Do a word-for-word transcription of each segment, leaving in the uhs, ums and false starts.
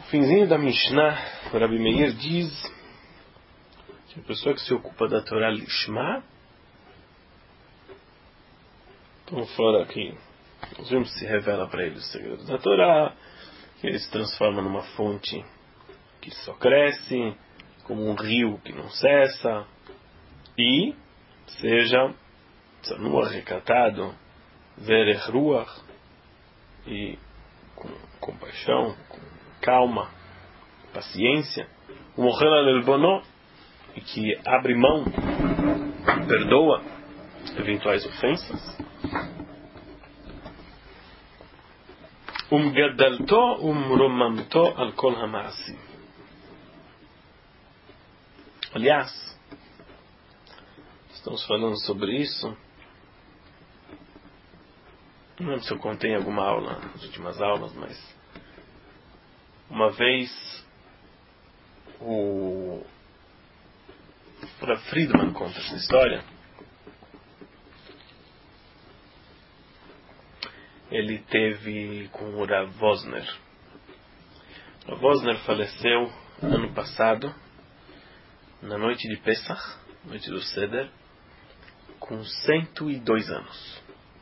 finzinho da Mishnah, o Rabi Meir diz que a pessoa que se ocupa da Torá Lishma, então fora aqui, os vimos se revela para ele os segredos da Torá, que ele se transforma numa fonte que só cresce, como um rio que não cessa, e seja tzanua, recatado, verech ruach, e com compaixão, com calma, paciência, o mochel alel bono, e que abre mão, perdoa eventuais ofensas, um gadalto um romamto al kol hamaasim. Aliás, estamos falando sobre isso. Não lembro se eu contei em alguma aula, nas últimas aulas, mas uma vez o Rav Friedman conta essa história. Ele teve com o Rav Wosner. O Rav Wosner faleceu ano passado, na noite de Pesach, noite do Seder, com cento e dois anos.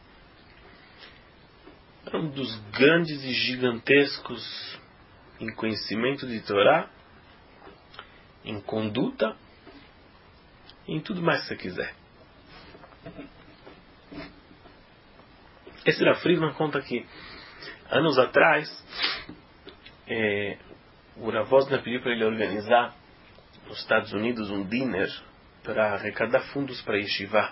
Era um dos grandes e gigantescos em conhecimento de Torá, em conduta, e em tudo mais que você quiser. Esse Rav Friedman conta que, anos atrás, é, o Rav Wosner pediu para ele organizar nos Estados Unidos um dinner para arrecadar fundos para Yeshiva.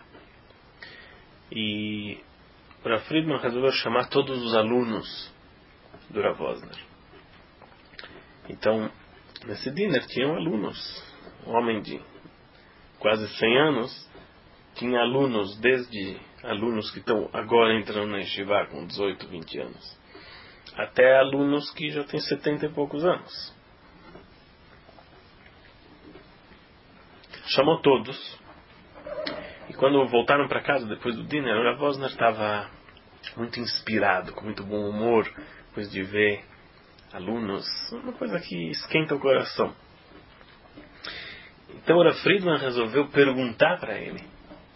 E o Rav Friedman resolveu chamar todos os alunos do Rav Wosner. Então, nesse dinner tinham alunos. Um homem de quase cem anos tinha alunos, desde alunos que estão agora entrando na Yeshiva com dezoito, vinte anos, até alunos que já têm setenta e poucos anos. Chamou todos. E quando voltaram para casa depois do dinner, o Rav Wosner estava muito inspirado, com muito bom humor, depois de ver alunos, uma coisa que esquenta o coração. Então o Rav Friedman resolveu perguntar para ele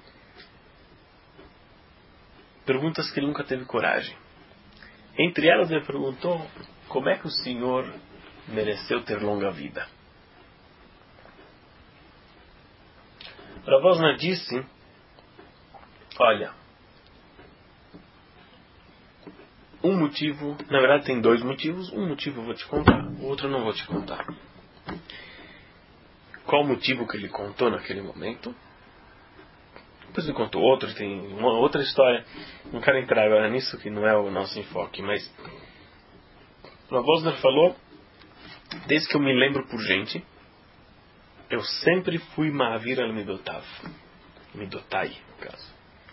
perguntas que ele nunca teve coragem. Entre elas ele perguntou: como é que o senhor mereceu ter longa vida? O Rav Wosner disse: olha, um motivo, na verdade tem dois motivos, um motivo eu vou te contar, o outro eu não vou te contar. Qual o motivo que ele contou naquele momento? Depois ele contou outro, tem uma outra história. Não quero entrar agora nisso, que não é o nosso enfoque, mas o Rav Wosner falou: desde que eu me lembro por gente, eu sempre fui Ma'avir al Midotav. Midotai, no caso.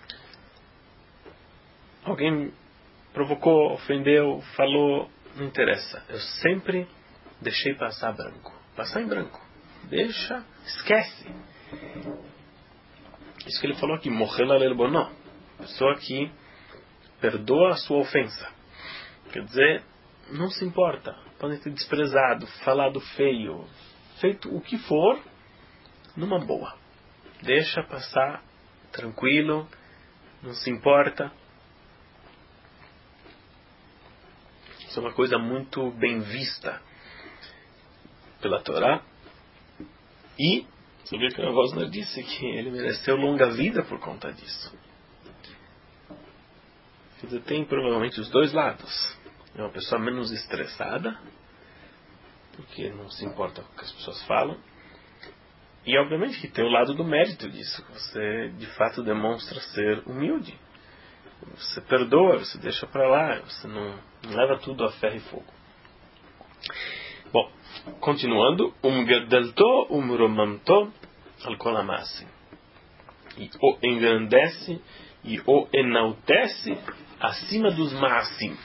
Alguém provocou, ofendeu, falou, não interessa. Eu sempre deixei passar branco. Passar em branco. Deixa, esquece. Isso que ele falou aqui, mochel alel bono. Pessoa que perdoa a sua ofensa. Quer dizer, não se importa. Pode ter desprezado, falado feio, feito o que for, numa boa. Deixa passar tranquilo, não se importa. Isso é uma coisa muito bem vista pela Torá. E você vê que o Rav Wosner disse que ele mereceu longa vida por conta disso. Quer dizer, tem provavelmente os dois lados. É uma pessoa menos estressada, porque não se importa com o que as pessoas falam. E obviamente que tem o lado do mérito disso. Você de fato demonstra ser humilde. Você perdoa, você deixa para lá, você não, não leva tudo a ferro e fogo. Bom, continuando, um gadalto um romamto al kol hamaasim, e o engrandece e o enaltece acima dos maasim.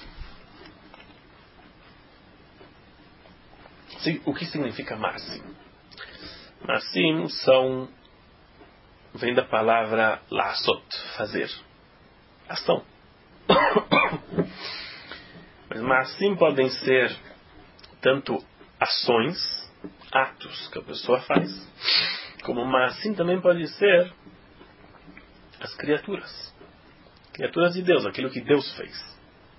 O que significa maasim? Maasim são, vem da palavra lasot, fazer, ação. Mas maasim podem ser tanto ações, atos que a pessoa faz, como assim também pode ser as criaturas. Criaturas de Deus, aquilo que Deus fez.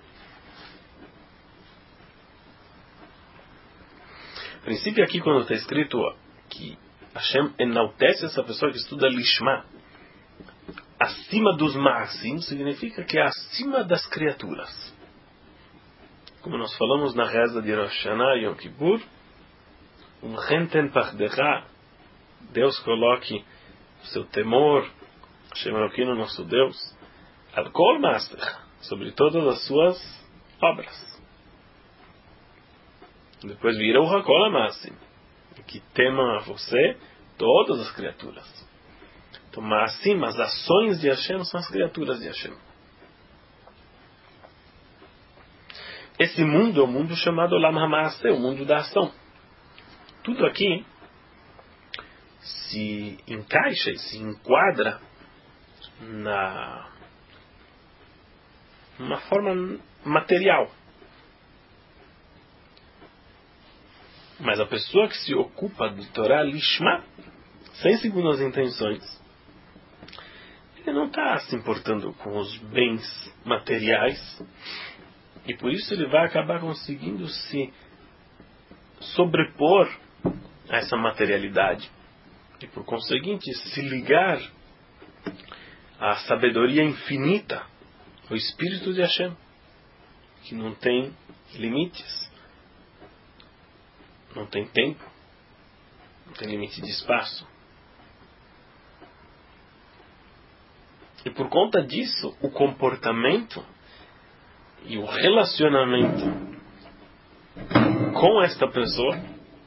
O princípio aqui, quando está escrito que Hashem enaltece essa pessoa que estuda Lishma acima dos Maasim, significa que é acima das criaturas. Como nós falamos na reza de Rosh Hashanah e Yom Kippur, um renten pachdecha, Deus coloque o seu temor, Hashem Elokeinu, nosso Deus, al kol maasecha, sobre todas as suas obras. Depois virou hakol maasim, que temam a você todas as criaturas. Então, maasim, as ações de Hashem são as criaturas de Hashem. Esse mundo é o mundo chamado Olam HaMaaseh, o mundo da ação. Tudo aqui se encaixa e se enquadra na uma forma material. Mas a pessoa que se ocupa do Torá Lishma, sem segundas intenções, ele não está se importando com os bens materiais, e por isso ele vai acabar conseguindo se sobrepor a essa materialidade, e por conseguinte se ligar à sabedoria infinita, ao Espírito de Hashem, que não tem limites, não tem tempo, não tem limite de espaço. E por conta disso, o comportamento e o relacionamento com esta pessoa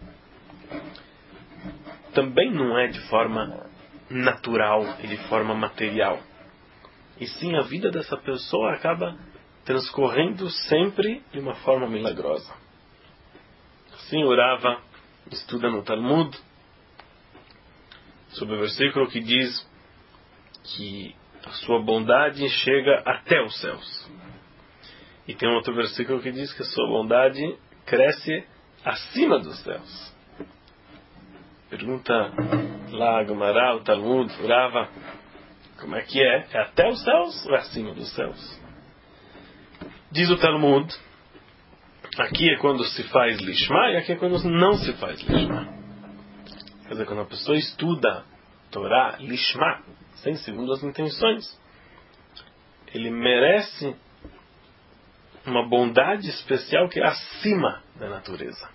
também não é de forma natural e de forma material. E sim, a vida dessa pessoa acaba transcorrendo sempre de uma forma milagrosa. Assim, o Rava estuda no Talmud sobre o versículo que diz que a sua bondade chega até os céus. E tem um outro versículo que diz que a sua bondade cresce acima dos céus. Pergunta lá a Gemara, o Talmud, o Rava, como é que é? É até os céus ou é acima dos céus? Diz o Talmud, aqui é quando se faz Lishma e aqui é quando não se faz Lishma. Quer dizer, quando a pessoa estuda Torá Lishma, sem segundas intenções, ele merece uma bondade especial que é acima da natureza.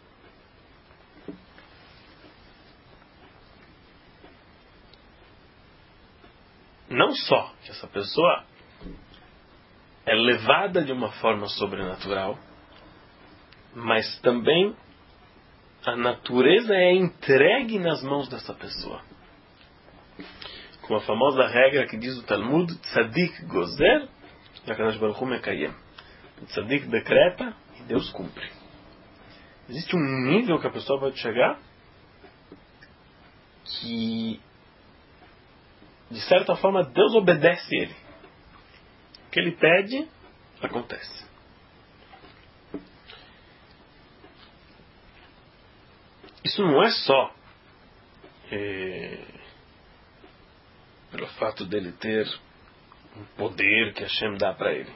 Não só que essa pessoa é levada de uma forma sobrenatural, mas também a natureza é entregue nas mãos dessa pessoa. Com a famosa regra que diz o Talmud, Tzadik gozer, Yakadosh Baruch Hu mekayem. O Tzadik decreta e Deus cumpre. Existe um nível que a pessoa pode chegar que, de certa forma, Deus obedece ele. O que ele pede, acontece. Isso não é só é, pelo fato dele ter um poder que Hashem dá para ele.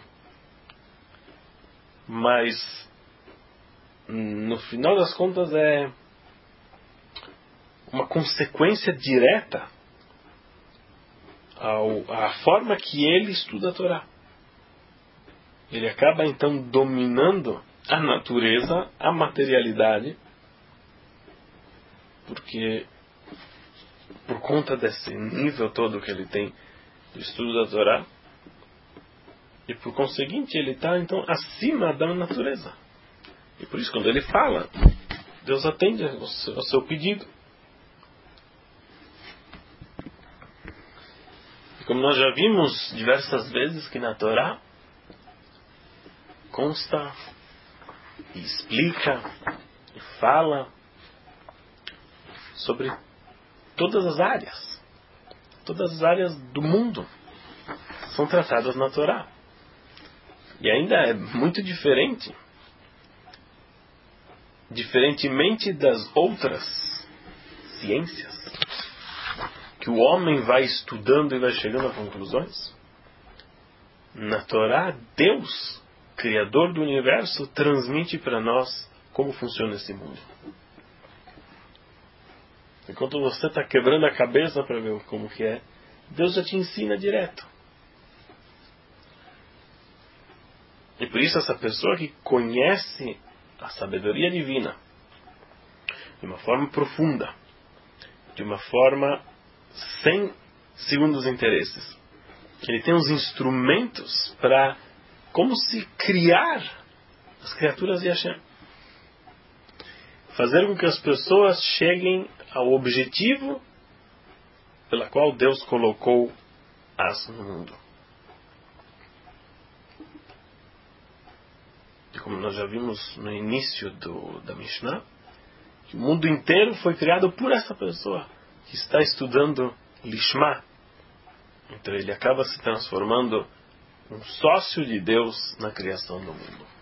Mas, no final das contas, é uma consequência direta ao, à forma que ele estuda a Torá. Ele acaba, então, dominando a natureza, a materialidade, porque por conta desse nível todo que ele tem de estudo da Torá, e por conseguinte ele está então acima da natureza. E por isso, quando ele fala, Deus atende ao seu, ao seu pedido. E como nós já vimos diversas vezes que na Torá consta e explica e fala sobre todas as áreas. Todas as áreas do mundo são tratadas na Torá. E ainda é muito diferente diferentemente das outras ciências, que o homem vai estudando e vai chegando a conclusões, na Torá, Deus, Criador do universo, transmite para nós como funciona esse mundo. Enquanto você está quebrando a cabeça para ver como que é, Deus já te ensina direto. E por isso essa pessoa que conhece a sabedoria divina de uma forma profunda, de uma forma sem segundos interesses, ele tem os instrumentos para como se criar as criaturas de Hashem, fazer com que as pessoas cheguem ao objetivo pela qual Deus colocou as no mundo. E como nós já vimos no início do, da Mishnah, que o mundo inteiro foi criado por essa pessoa que está estudando Lishma. Então ele acaba se transformando um sócio de Deus na criação do mundo.